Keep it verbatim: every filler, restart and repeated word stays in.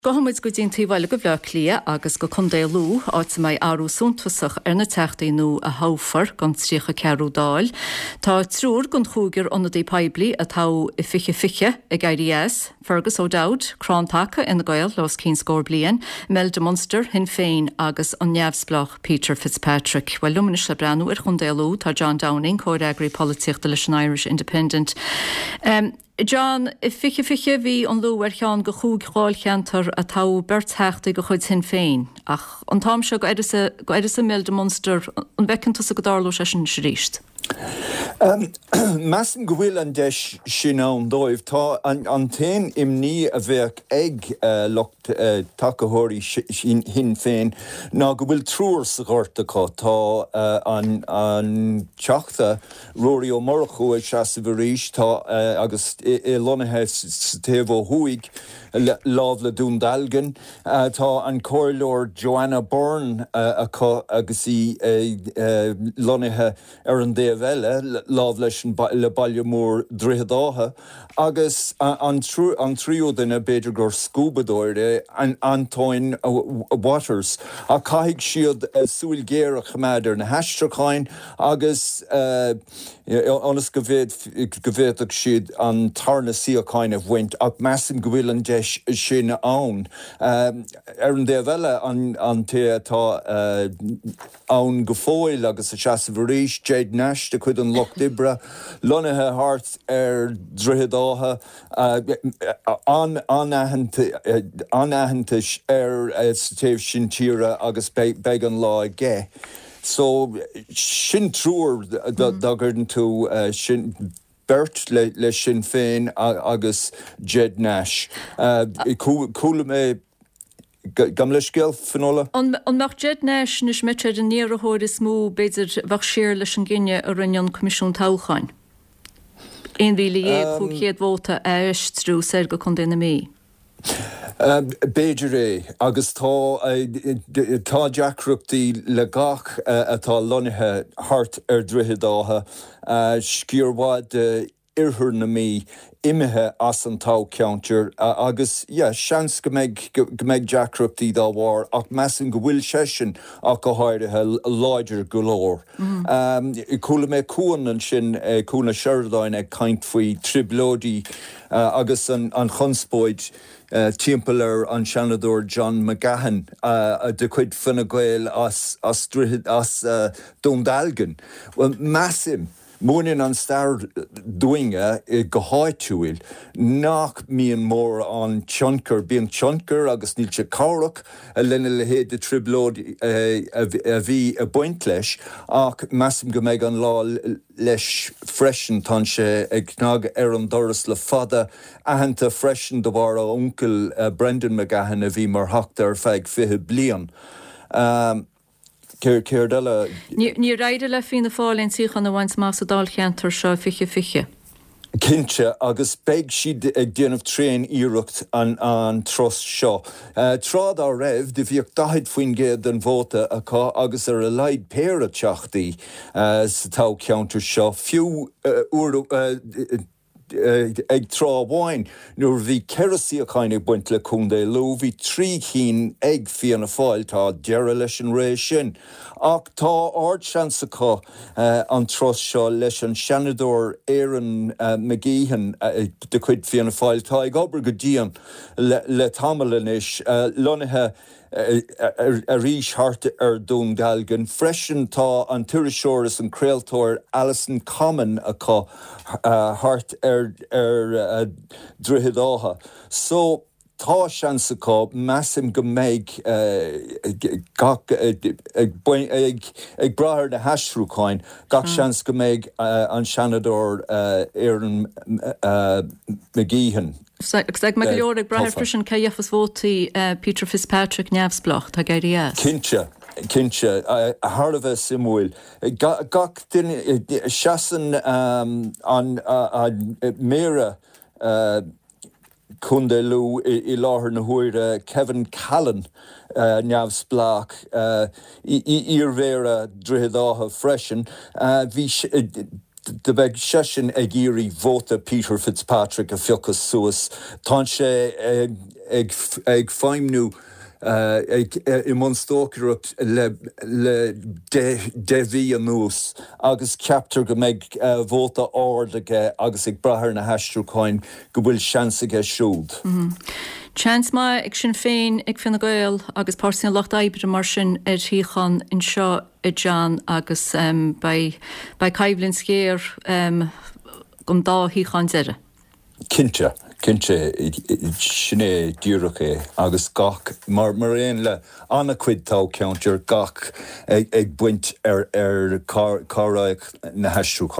Gohamid go dtíon tíhhaile go bhleach lia agus go chundéalú áit mai áú súntasach ar na teachtaí a háfar gan tríocha cearú dáil. Tá trúr gon chúgur onna dé peblií a tá i fiche fiche i gairí S, Fergus O'Dowd, Crántacha ina gail los cín scór blian, Mel de Munster hin féin agus an neamhsblach Peter Fitzpatrick. Well luminis le breanú ar chundéalú tá John Downing, cóideagraí políochta leis an Irish Independent. Um, John, i fiche fiche bhí an lú ar cheán go chúg gháil cheantar a tá bertheachta go chuid sin féin. Ach an tám seo go éidir sa Mel de Munster an bhecintas a go dárlú sé sin sríist. Um, Massam go bhfuil an deis sin an dóibh tá an, an tain imní a bheith ag uh, locht uh, takeóirí hin féin ná go bhfuil trúr sa ghartacha tá uh, an, an teachta Rory O'Murchu ag seasa bhríis tá uh, agus i, i lonathe sa taobh ó thuaig lábh le Dúndalgan uh, tá an cóirleoir Joanna Byrne uh, agus í uh, uh, lonathe ar an déobh eile lábh leis le baile mór dríodáithe agus uh, an, trú, an tríú duine beidir gur scúbadóire an Antoine uh, Waters a caiigh siad uh, súil géireach méidir na heistracháin agus uh, anas go bhéadach siad an tarna síocháin a bhaint ach measam go bhfuil an deis sin ann. Um, ar an déobh eile an, an té atá uh, ann go fóil agus a seasa bhríis Jade Nash de chuid an Loch Dibre, lonathe hart ar dríodáithe anaitheantais ar sa taobh sin tíre agus beag an lá gé. So sin trúr dagardan tú uh, sin Bert le, le Sinn Féin agus Jed Nash. Uh, Cúla mé gam leis gil finola? An mar Jed Nash nis metre den níar a hóir is mú beidir bach sér leis an ginne a rinne an Comisiún Táchain. Ein bhíle é fú chéad bhóta éist trú ser go chun déna mí. Um, Beidir é, agus tá uh, tá deacrachtaí le gach uh, atá lonathe hart ar dríodáithe uh, sciorháid uh, irthir na mí imethe as an tá ceantar uh, agus yeah, seans go méid go méid deacrachtaí dá bhar ach measam go bhfuil sé sin ach go háirithe láidir go leor. Mm. Um, Cúla mé cuan an sin uh, cúna seirdáin ag caint faoi triblódí uh, agus an, an chunspóid Uh, timpplair an seanadóir John McGahan uh, de chuid fanna gael as, as, as uh, Dúndalgan. Well, massim, múnin an star doinge i go háitiúil nach míon mór an tioncar, bíon tioncar agus níl se cárach a lenne le héad de triblód uh, a bhí a buint leis ach massim go méid an lá leis freisin tan sé ag cnag ar an doras le fada ahananta freisin do bhar a uncle uh, Brendan McGahan a bhí mar hachta ar feig fithe blian. Um, Céir deile... Ní raide le fin na fáilín síchan a bhaint más a dál cheantar seo fiche fiche. Cinse agus beag siad ag déanamh tréin íireacht an, an tros seo. Uh, Trád á raibh de bhíoh daid faoin géad an bhóta acu agus ar a leid péir a teachtaí uh, sa tá ceantar seo. Fiú uh, úr... Uh, Uh, ag trá bháin nuair bhí ceirasíochain ag buint le Cúndéalú, bhí trí chin ag fianna fáil tá deire leis an rééis sin. Ach tá ard seansacha uh, an tros seo leis an seanadóir Éireann uh, McGeehan uh, de chuid fianna fáil tá ag obair go dtíon le, le tamalanis uh, lonathe a rís hart ar Dúndalgan. Freisin tá an tuiriseoras an creaaltóir Alison Common a có uh, hart ar, ar uh, dríodáithe. So tá seansacha measam go méid ag brathir na heisrúcháin gach seans go méid uh, an seanadóir uh, Éireann uh, McGeehan. Ag me go leor ag brathir frisin ce dheafas bhótaí Peter Fitzpatrick neamhsblach tá gairí as. Cinse, cinse, a thar a bheith simúil. Gach duine seasan um, an méire uh, Cúndéalú i, i láthair na huaire Kevin Callan uh, neamhsblach uh, i, i, i'r bhéire dríodáithe freisin. Uh, bhí de beg sesin ag íri vóta Peter Fitzpatrick a fiocas suas, tá sé ag, ag, ag feimnú Uh, ag, uh, I mun stócarach le, le de, de bhí an nús, agus ceaptar go méid uh, bhóta áirdaige agus ag brathir na heistriúcháin go bhfuil seansaige siúd. Mm-hmm. Chans ma ag sin féin ag fin na gael agus pásin locht aibre mar sin ar thíchan in seo i Jan agus um, by, by Caibhlinn scéir um, gom dá thíchan zere. Cinte. Cinse sinné dúracha agus gach mar mar éon le anna cuid tá ceantar gach ag, ag buint ar ar cáraigh na heistriúcháin.